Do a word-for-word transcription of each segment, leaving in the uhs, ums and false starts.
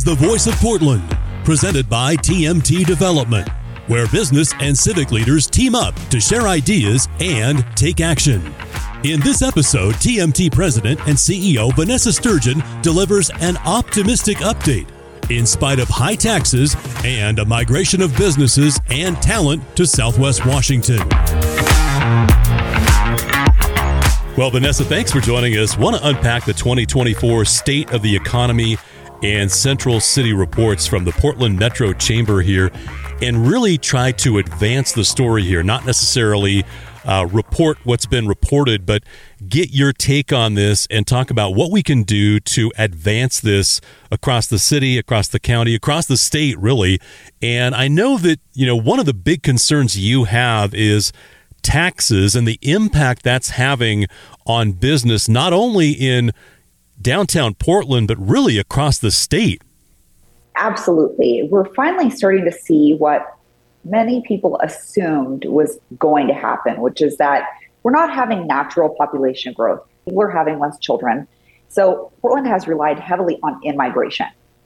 The Voice of Portland, presented by T M T Development, where business and civic leaders team up to share ideas and take action. In this episode, T M T President and C E O Vanessa Sturgeon delivers an optimistic update in spite of high taxes and a migration of businesses and talent to Southwest Washington. Well, Vanessa, thanks for joining us. Want to unpack the twenty twenty-four State of the Economy and Central City reports from the Portland Metro Chamber here and really try to advance the story here, not necessarily uh, report what's been reported, but get your take on this and talk about what we can do to advance this across the city, across the county, across the state, really. And I know that, you know, one of the big concerns you have is taxes and the impact that's having on business, not only in downtown Portland, but really across the state. Absolutely. We're finally starting to see what many people assumed was going to happen, which is that we're not having natural population growth. We're having less children. So Portland has relied heavily on in-migration.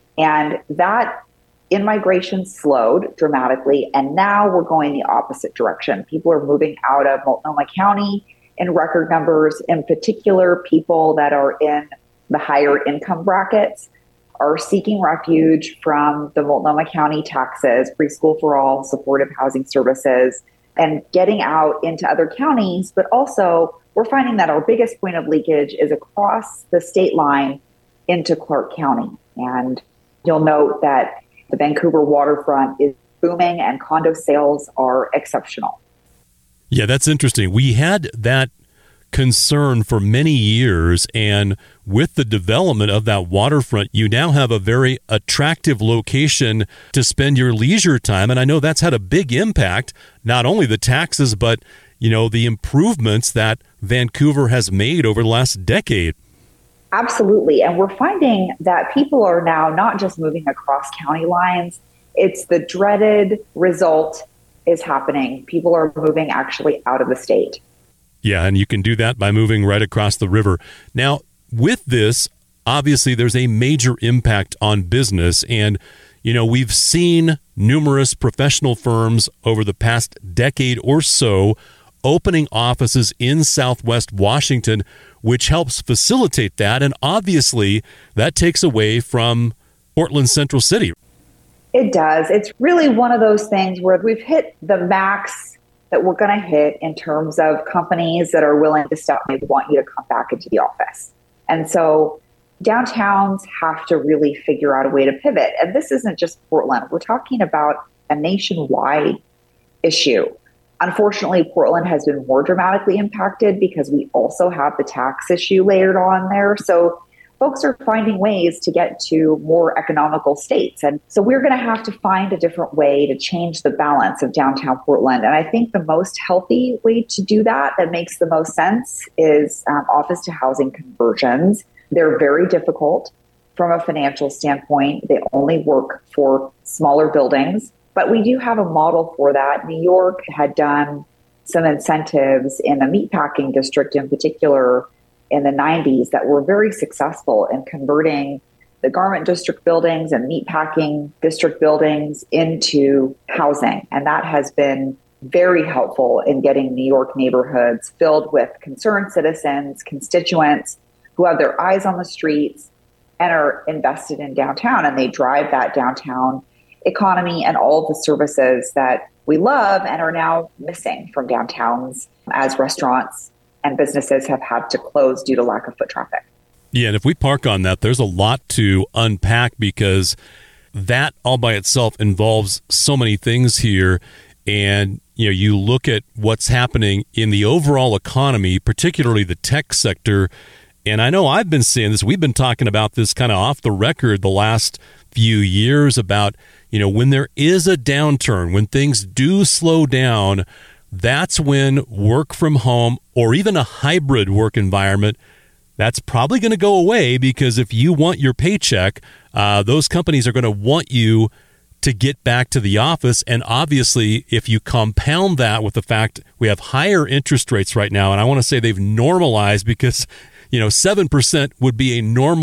And that in-migration slowed dramatically. And now we're going the opposite direction. People are moving out of Multnomah County in record numbers. In particular, people that are in the higher income brackets are seeking refuge from the Multnomah County taxes, preschool for all, supportive housing services, and getting out into other counties. But also, we're finding that our biggest point of leakage is across the state line into Clark County. And you'll note that the Vancouver waterfront is booming and condo sales are exceptional. Yeah, that's interesting. We had that concern for many years, and with the development of that waterfront, you now have a very attractive location to spend your leisure time. And I know that's had a big impact, not only the taxes, but, you know, the improvements that Vancouver has made over the last decade. Absolutely. And we're finding that people are now not just moving across county lines. It's the dreaded result is happening. People are moving actually out of the state. Yeah, and you can do that by moving right across the river. Now, with this, obviously, there's a major impact on business. And, you know, we've seen numerous professional firms over the past decade or so opening offices in Southwest Washington, which helps facilitate that. And obviously, that takes away from Portland Central City. It does. It's really one of those things where we've hit the max that we're going to hit in terms of companies that are willing to stop and want you to come back into the office. And so downtowns have to really figure out a way to pivot. And this isn't just Portland. We're talking about a nationwide issue. Unfortunately, Portland has been more dramatically impacted because we also have the tax issue layered on there. So folks are finding ways to get to more economical states. And so we're going to have to find a different way to change the balance of downtown Portland. And I think the most healthy way to do that, that makes the most sense, is um, office to housing conversions. They're very difficult from a financial standpoint. They only work for smaller buildings, but we do have a model for that. New York had done some incentives in the meatpacking district in particular in the nineties that were very successful in converting the garment district buildings and meatpacking district buildings into housing. And that has been very helpful in getting New York neighborhoods filled with concerned citizens, constituents who have their eyes on the streets and are invested in downtown. And they drive that downtown economy and all of the services that we love and are now missing from downtowns as restaurants and businesses have had to close due to lack of foot traffic. Yeah, and if we park on that, there's a lot to unpack because that all by itself involves so many things here. And, you know, you look at what's happening in the overall economy, particularly the tech sector. And I know I've been seeing this. We've been talking about this kind of off the record the last few years about, you know, when there is a downturn, when things do slow down, that's when work from home or even a hybrid work environment, that's probably going to go away because if you want your paycheck, uh, those companies are going to want you to get back to the office. And obviously, if you compound that with the fact we have higher interest rates right now, and I want to say they've normalized because, you know, seven percent would be a normal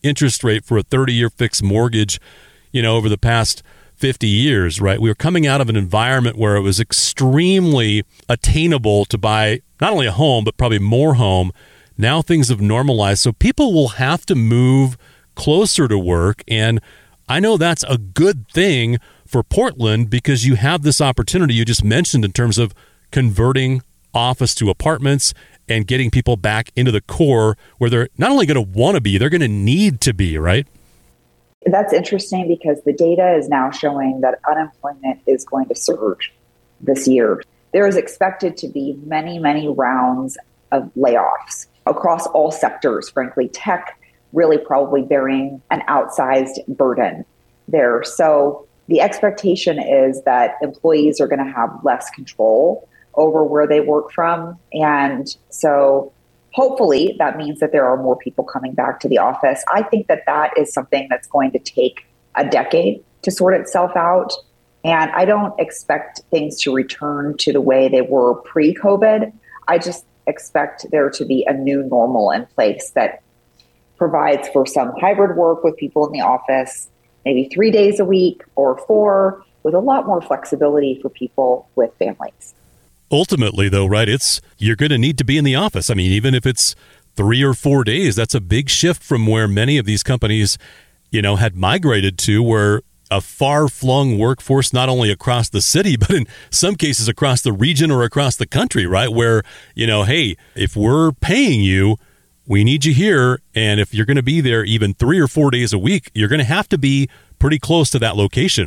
interest rate for a thirty-year fixed mortgage, you know, over the past fifty years, right? We were coming out of an environment where it was extremely attainable to buy not only a home, but probably more home. Now things have normalized. So people will have to move closer to work. And I know that's a good thing for Portland because you have this opportunity you just mentioned in terms of converting office to apartments and getting people back into the core where they're not only going to want to be, they're going to need to be, right? That's interesting because the data is now showing that unemployment is going to surge this year. There is expected to be many, many rounds of layoffs across all sectors, frankly, tech really probably bearing an outsized burden there. So the expectation is that employees are going to have less control over where they work from. And so hopefully that means that there are more people coming back to the office. I think that that is something that's going to take a decade to sort itself out. And I don't expect things to return to the way they were pre-COVID. I just expect there to be a new normal in place that provides for some hybrid work with people in the office, maybe three days a week or four, with a lot more flexibility for people with families. Ultimately, though, right, it's you're going to need to be in the office. I mean, even if it's three or four days, that's a big shift from where many of these companies, you know, had migrated to, where a far-flung workforce, not only across the city, but in some cases across the region or across the country, right? Where, you know, hey, if we're paying you, we need you here. And if you're going to be there even three or four days a week, you're going to have to be pretty close to that location.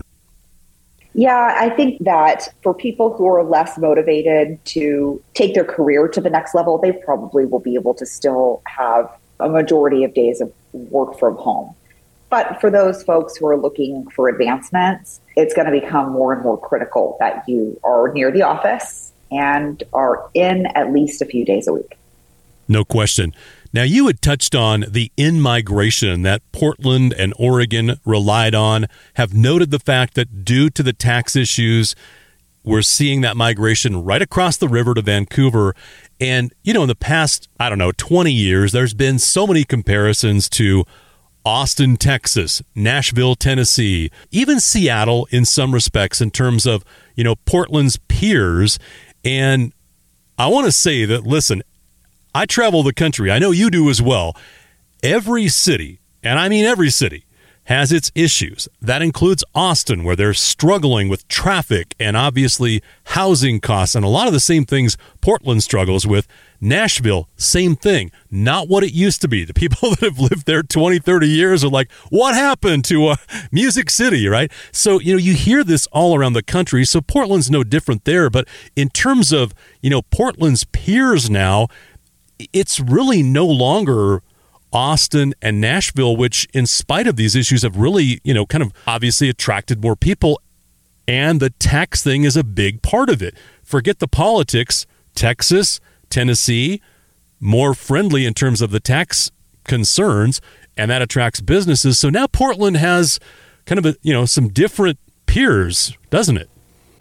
Yeah, I think that for people who are less motivated to take their career to the next level, they probably will be able to still have a majority of days of work from home. But for those folks who are looking for advancements, it's going to become more and more critical that you are near the office and are in at least a few days a week. No question. Now, you had touched on the in-migration that Portland and Oregon relied on, have noted the fact that due to the tax issues, we're seeing that migration right across the river to Vancouver. And, you know, in the past, I don't know, twenty years, there's been so many comparisons to Austin, Texas, Nashville, Tennessee, even Seattle in some respects in terms of, you know, Portland's peers. And I want to say that, listen, I travel the country. I know you do as well. Every city, and I mean every city, has its issues. That includes Austin, where they're struggling with traffic and obviously housing costs and a lot of the same things Portland struggles with. Nashville, same thing. Not what it used to be. The people that have lived there twenty, thirty years are like, what happened to uh, Music City, right? So, you know, you hear this all around the country. So Portland's no different there. But in terms of, you know, Portland's peers now, it's really no longer Austin and Nashville, which in spite of these issues have really, you know, kind of obviously attracted more people. And the tax thing is a big part of it. Forget the politics. Texas, Tennessee, more friendly in terms of the tax concerns, and that attracts businesses. So now Portland has kind of a, you know, some different peers, doesn't it?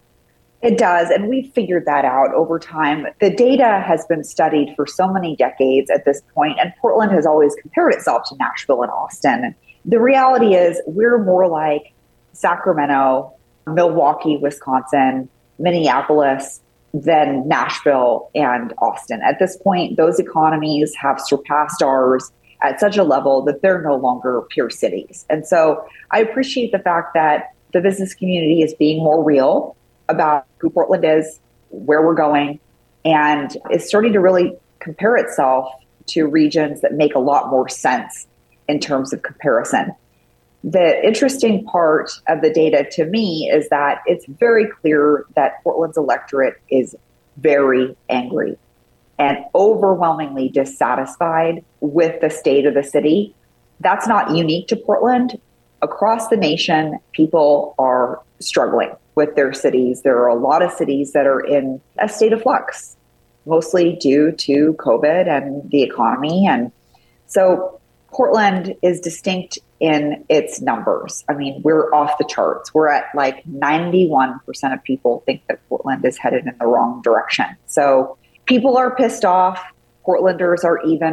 It does, and we've figured that out over time. The data has been studied for so many decades at this point, and Portland has always compared itself to Nashville and Austin. The reality is we're more like Sacramento, Milwaukee, Wisconsin, Minneapolis than Nashville and Austin. At this point, those economies have surpassed ours at such a level that they're no longer peer cities. And so I appreciate the fact that the business community is being more real about who Portland is, where we're going, and is starting to really compare itself to regions that make a lot more sense in terms of comparison. The interesting part of the data to me is that it's very clear that Portland's electorate is very angry and overwhelmingly dissatisfied with the state of the city. That's not unique to Portland. Across the nation, people are struggling with their cities. There are a lot of cities that are in a state of flux, mostly due to COVID and the economy. And so Portland is distinct in its numbers. I mean, we're off the charts. We're at like ninety-one percent of people think that Portland is headed in the wrong direction. So people are pissed off. Portlanders are even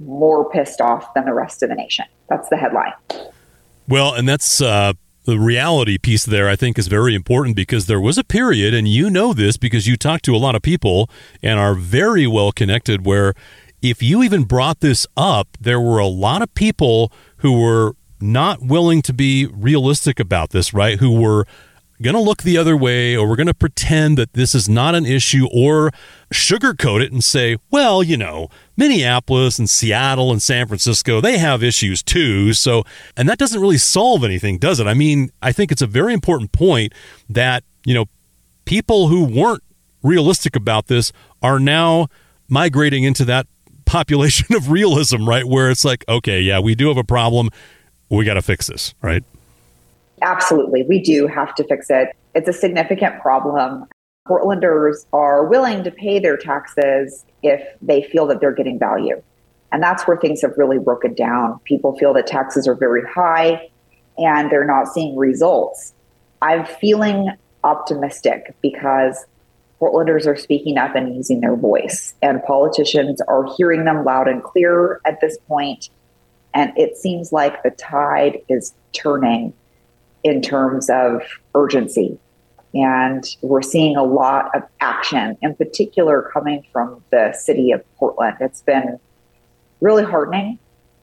more pissed off than the rest of the nation. That's the headline. Well, and that's uh, the reality piece there, I think, is very important, because there was a period, and you know this because you talk to a lot of people and are very well connected, where if you even brought this up, there were a lot of people who were not willing to be realistic about this, right? Who were going to look the other way, or we're going to pretend that this is not an issue, or sugarcoat it and say, well, you know, Minneapolis and Seattle and San Francisco, they have issues too. So, and that doesn't really solve anything, does it? I mean, I think it's a very important point that, you know, people who weren't realistic about this are now migrating into that population of realism, right? Where it's like, okay, yeah, we do have a problem. We got to fix this, right? Absolutely. We do have to fix it. It's a significant problem. Portlanders are willing to pay their taxes if they feel that they're getting value. And that's where things have really broken down. People feel that taxes are very high and they're not seeing results. I'm feeling optimistic because Portlanders are speaking up and using their voice, and politicians are hearing them loud and clear at this point. And it seems like the tide is turning in terms of urgency. And we're seeing a lot of action, in particular coming from the city of Portland. It's been really heartening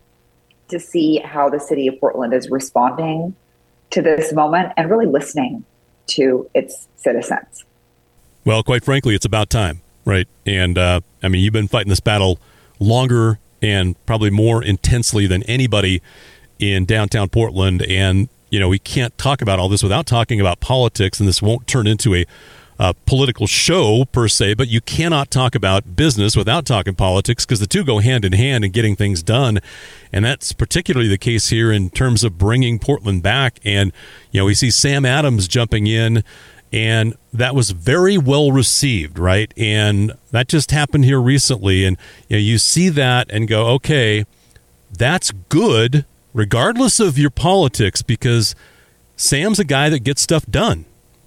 to see how the city of Portland is responding to this moment and really listening to its citizens. Well, quite frankly, it's about time, right? And uh, I mean, you've been fighting this battle longer and probably more intensely than anybody in downtown Portland. And you know, we can't talk about all this without talking about politics, and this won't turn into a uh, political show per se, but you cannot talk about business without talking politics, because the two go hand in hand in getting things done. And that's particularly the case here in terms of bringing Portland back. And, you know, we see Sam Adams jumping in, and that was very well received, right? And that just happened here recently. And, you know, you see that and go, okay, that's good, regardless of your politics, because Sam's a guy that gets stuff done.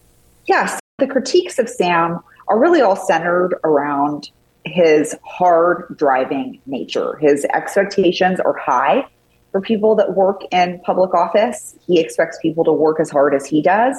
Yes, the critiques of Sam are really all centered around his hard driving nature. His expectations are high for people that work in public office. He expects people to work as hard as he does.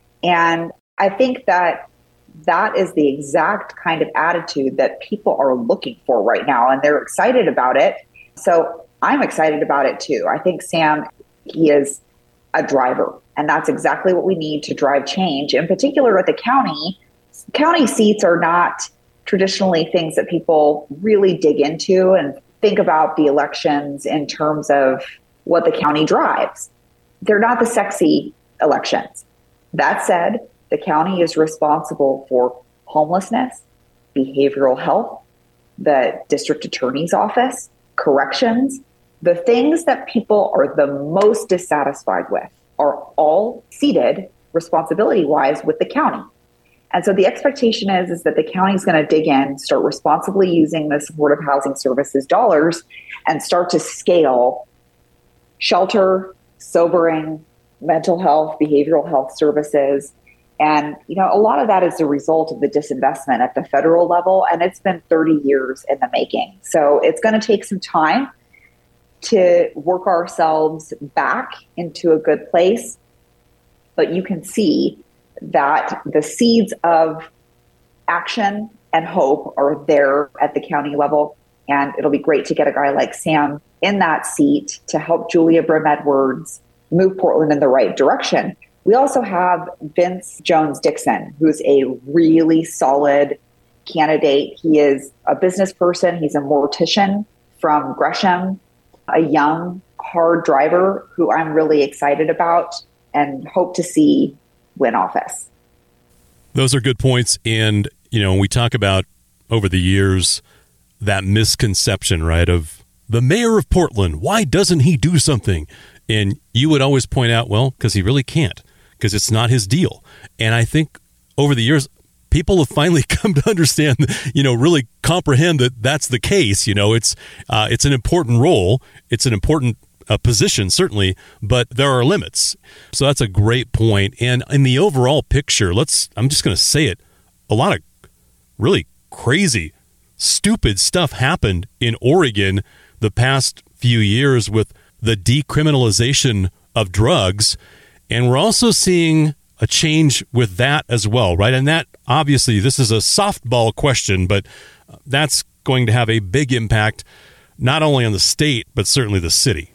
And I think that that is the exact kind of attitude that people are looking for right now, and they're excited about it. So I'm excited about it too. I think Sam, he is a driver, and that's exactly what we need to drive change. In particular at the county, county seats are not traditionally things that people really dig into and think about the elections in terms of what the county drives. They're not the sexy elections. That said, the county is responsible for homelessness, behavioral health, the district attorney's office, corrections. The things that people are the most dissatisfied with are all seated responsibility-wise with the county. And so the expectation is, is that the county is going to dig in, start responsibly using the supportive housing services dollars, and start to scale shelter, sobering, mental health, behavioral health services. And, you know, a lot of that is a result of the disinvestment at the federal level, and it's been thirty years in the making. So it's going to take some time to work ourselves back into a good place. But you can see that the seeds of action and hope are there at the county level. And it'll be great to get a guy like Sam in that seat to help Julia Brim Edwards move Portland in the right direction. We also have Vince Jones Dixon, who's a really solid candidate. He is a business person. He's a mortician from Gresham, a young, hard driver who I'm really excited about and hope to see win office. Those are good points. And, you know, we talk about over the years that misconception, right, of the mayor of Portland. Why doesn't he do something? And you would always point out, well, because he really can't, because it's not his deal. And I think over the years, people have finally come to understand, you know, really comprehend that that's the case. You know, it's uh, it's an important role. It's an important uh, position, certainly, but there are limits. So that's a great point. And in the overall picture, let's, I'm just going to say it, a lot of really crazy, stupid stuff happened in Oregon the past few years with the decriminalization of drugs. And we're also seeing a change with that as well, right? And that, obviously, this is a softball question, but that's going to have a big impact, not only on the state, but certainly the city.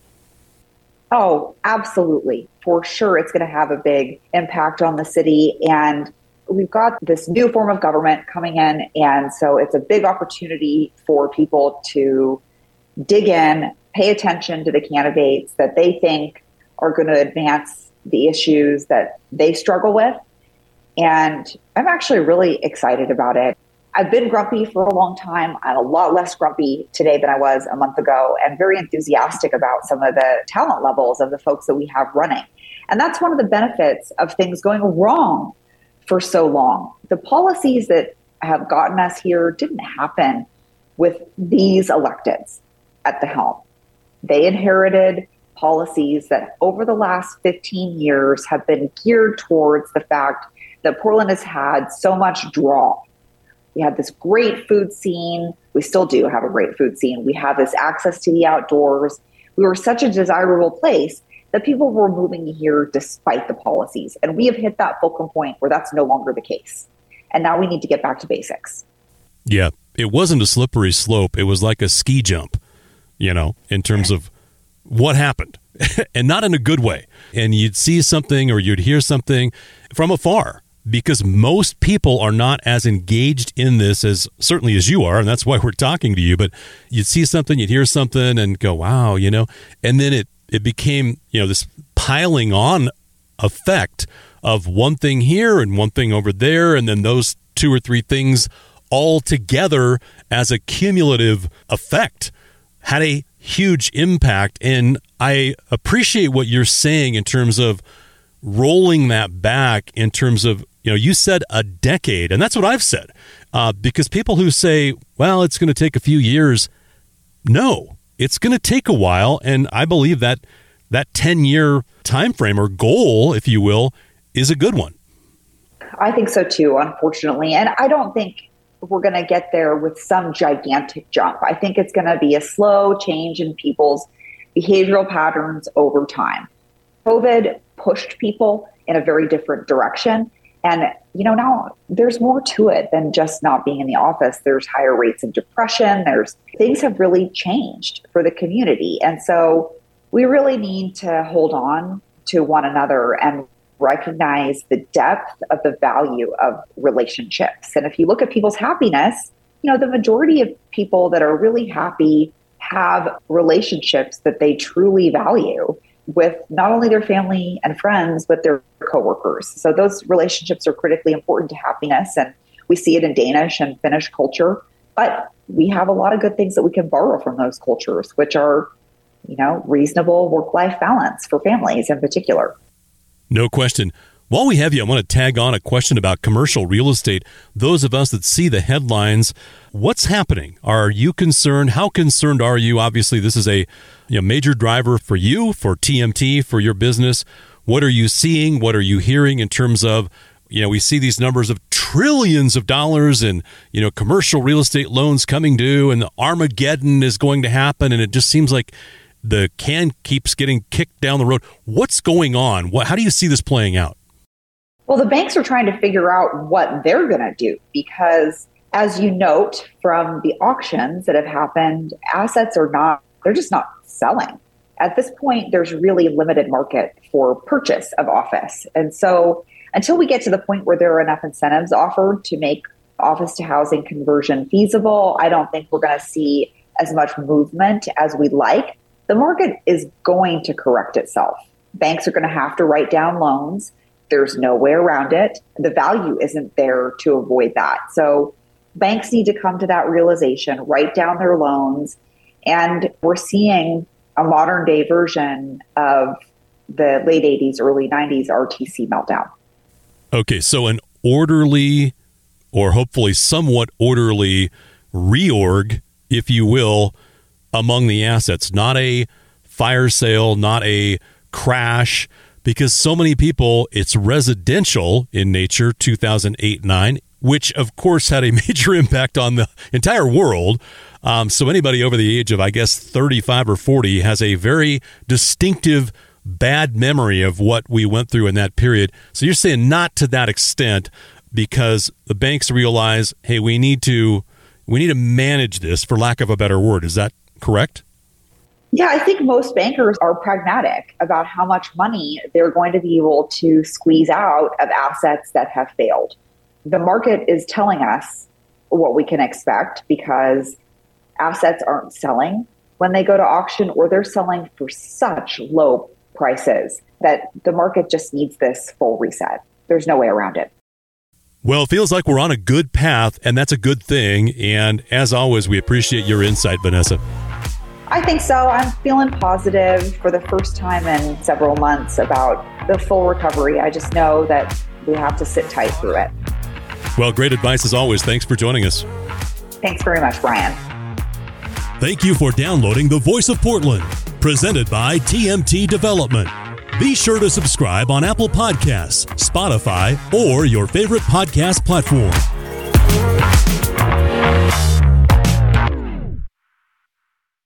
Oh, absolutely. For sure, it's going to have a big impact on the city. And we've got this new form of government coming in. And so it's a big opportunity for people to dig in, pay attention to the candidates that they think are going to advance the issues that they struggle with. And I'm actually really excited about it. I've been grumpy for a long time. I'm a lot less grumpy today than I was a month ago, and very enthusiastic about some of the talent levels of the folks that we have running. And that's one of the benefits of things going wrong for so long. The policies that have gotten us here didn't happen with these electeds at the helm. They inherited policies that over the last fifteen years have been geared towards the fact that Portland has had so much draw. We had this great food scene. We still do have a great food scene. We have this access to the outdoors. We were such a desirable place that people were moving here despite the policies. And we have hit that fulcrum point where that's no longer the case. And now we need to get back to basics. Yeah, it wasn't a slippery slope. It was like a ski jump, you know, in terms of what happened, and not in a good way. And you'd see something or you'd hear something from afar, because most people are not as engaged in this as certainly as you are. And that's why we're talking to you. But you'd see something, you'd hear something and go, wow, you know, and then it, it became, you know, this piling on effect of one thing here and one thing over there. And then those two or three things all together as a cumulative effect had a huge impact. And I appreciate what you're saying in terms of rolling that back, in terms of, you know, you said a decade, and that's what I've said, uh, because people who say, well, it's going to take a few years. No, it's going to take a while. And I believe that that ten year time frame or goal, if you will, is a good one. I think so too, unfortunately. And I don't think we're going to get there with some gigantic jump. I think it's going to be a slow change in people's behavioral patterns over time. COVID pushed people in a very different direction. And, you know, now there's more to it than just not being in the office. There's higher rates of depression. There's things have really changed for the community. And so we really need to hold on to one another and recognize the depth of the value of relationships. And if you look at people's happiness, you know, the majority of people that are really happy have relationships that they truly value with not only their family and friends, but their coworkers. So those relationships are critically important to happiness. And we see it in Danish and Finnish culture, but we have a lot of good things that we can borrow from those cultures, which are, you know, reasonable work-life balance for families in particular. No question. While we have you, I want to tag on a question about commercial real estate. Those of us that see the headlines, what's happening? Are you concerned? How concerned are you? Obviously, this is a you know, major driver for you, for T M T, for your business. What are you seeing? What are you hearing in terms of, you know, we see these numbers of trillions of dollars in, you know, commercial real estate loans coming due, and the Armageddon is going to happen. And it just seems like the can keeps getting kicked down the road. What's going on? What, how do you see this playing out? Well, the banks are trying to figure out what they're going to do because, as you note from the auctions that have happened, assets are not, they're just not selling. At this point, there's really limited market for purchase of office. And so until we get to the point where there are enough incentives offered to make office to housing conversion feasible, I don't think we're going to see as much movement as we'd like. The market is going to correct itself. Banks are going to have to write down loans. There's no way around it. The value isn't there to avoid that. So banks need to come to that realization, write down their loans. And we're seeing a modern day version of the late eighties, early nineties R T C meltdown. Okay, so an orderly or hopefully somewhat orderly reorg, if you will, among the assets, not a fire sale, not a crash. Because so many people, it's residential in nature, two thousand eight nine, which of course had a major impact on the entire world. Um, so anybody over the age of, I guess, thirty-five or forty has a very distinctive bad memory of what we went through in that period. So you're saying not to that extent, because the banks realize, hey, we need to we need to manage this, for lack of a better word. Is that correct? Yeah, I think most bankers are pragmatic about how much money they're going to be able to squeeze out of assets that have failed. The market is telling us what we can expect because assets aren't selling when they go to auction, or they're selling for such low prices that the market just needs this full reset. There's no way around it. Well, it feels like we're on a good path, and that's a good thing. And as always, we appreciate your insight, Vanessa. I think so. I'm feeling positive for the first time in several months about the full recovery. I just know that we have to sit tight through it. Well, great advice as always. Thanks for joining us. Thanks very much, Brian. Thank you for downloading The Voice of Portland, presented by T M T Development. Be sure to subscribe on Apple Podcasts, Spotify, or your favorite podcast platform.